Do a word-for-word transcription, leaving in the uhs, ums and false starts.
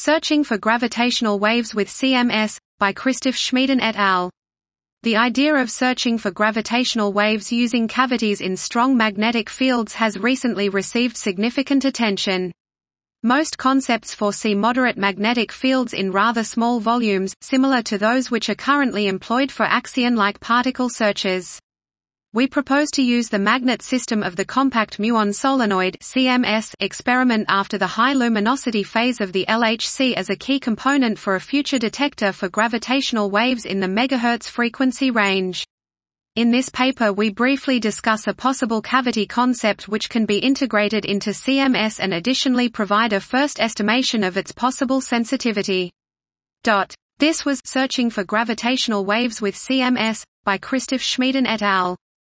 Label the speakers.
Speaker 1: Searching for Gravitational Waves with C M S, by Christoph Schmieden et al. The idea of searching for gravitational waves using cavities in strong magnetic fields has recently received significant attention. Most concepts foresee moderate magnetic fields in rather small volumes, similar to those which are currently employed for axion-like particle searches. We propose to use the magnet system of the compact muon solenoid (C M S) experiment after the high luminosity phase of the L H C as a key component for a future detector for gravitational waves in the megahertz frequency range. In this paper we briefly discuss a possible cavity concept which can be integrated into C M S and additionally provide a first estimation of its possible sensitivity. This was Searching for Gravitational Waves with C M S, by Christoph Schmieden et al.